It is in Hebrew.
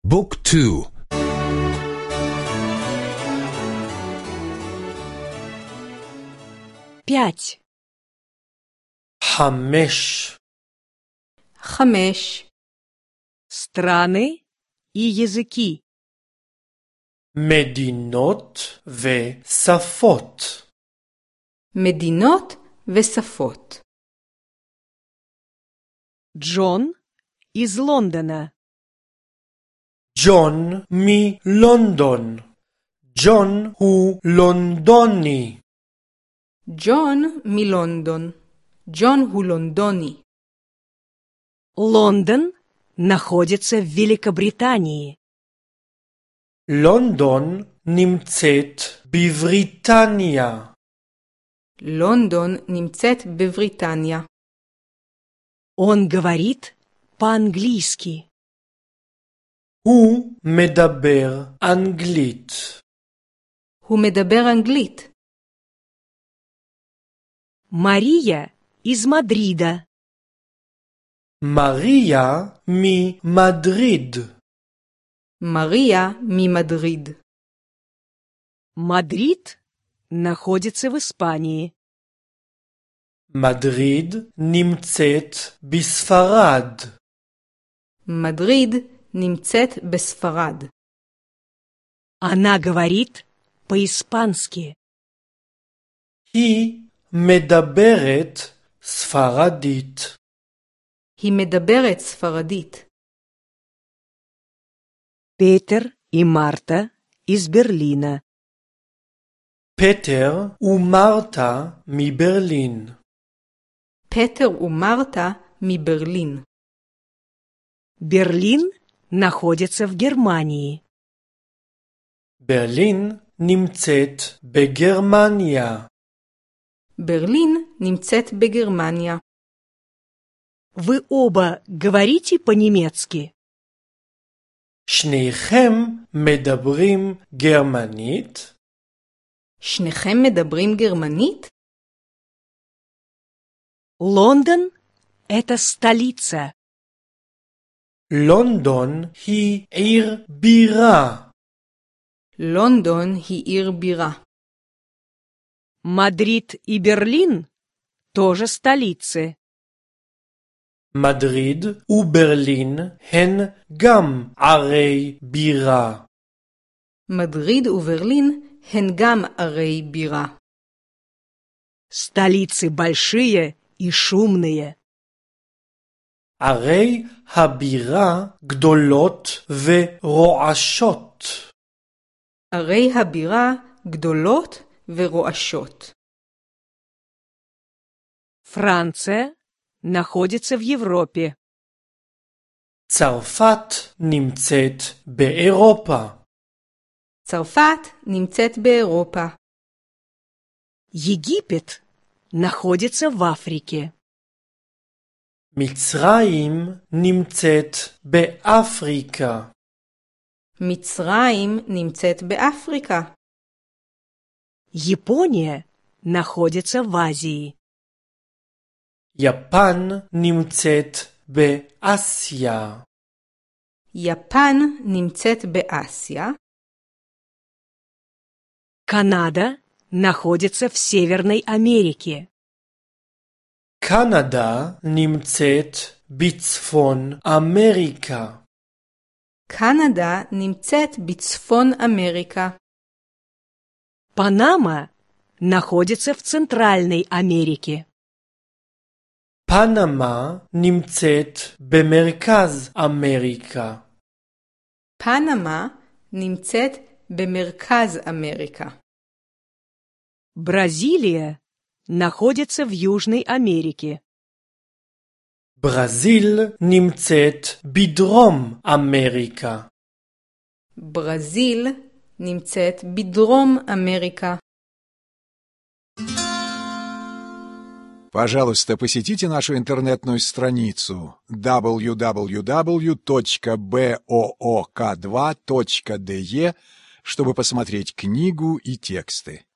بوك تو. 5. 5. 5. Страны и языки. מדינות ושפות. מדינות ושפות. ג'ון из Лондона. ג'ון מלונדון. ג'ון הוא לונדוני. ג'ון מלונדון. ג'ון הוא лондони. Лондон находится в Великобритании. לונדון נמצאת בבריטניה. לונדון נמצאת בבריטניה. Он говорит по-английски. הוא מדבר אנגלית. הוא מדבר אנגלית. Мария из Мадрида. מריה ממדריד. Мария ממדריד. Мадрид находится в Испании. מדריד נמצאת בספרד. מדריד נמצאת בספרד. Она говорит по-испански. היא מדברת ספרדית. היא מדברת ספרדית. Петер и Марта из Берлина. פטר ומרתה מברלין. פטר ומרתה מברלין. Берлин находится в Германии. ברלין נמצאת בגרמניה. ברלין נמצאת בגרמניה. Вы оба говорите по-немецки? שניכם מדברים גרמנית? שניכם מדברים גרמנית? לונדון – это столица. לונדון היא עיר בירה. לונדון היא עיר בירה. Мадрид и Берлин – тоже столицы. מדריד וברלין הן גם ערי בירה. מדריד וברלין הן גם ערי בירה. Столицы большие и шумные. ערי הבירה גדולות ורועשות. ערי הבירה גדולות ורועשות. Франция находится в Европе. צרפת נמצאת באירופה. צרפת נמצאת באירופה. Египет находится в Африке. מצרים נמצאת באפריקה. מצרים נמצאת באפריקה. Япония находится в Азии. יפן נמצאת באסיה. יפן נמצאת באסיה. Канада находится в Северной Америке. קנדה נמצאת בצפון אמריקה. קנדה נמצאת בצפון אמריקה. Панама находится в Центральной Америке. פנמה נמצאת במרכז אמריקה. פנמה נמצאת במרכז אמריקה. Бразилия находится в Южной Америке. ברזיל נמצאת בדרום אמריקה. ברזיל נמצאת בדרום אמריקה. Пожалуйста, посетите нашу интернетную страницу www.book2.de, чтобы посмотреть книгу и тексты.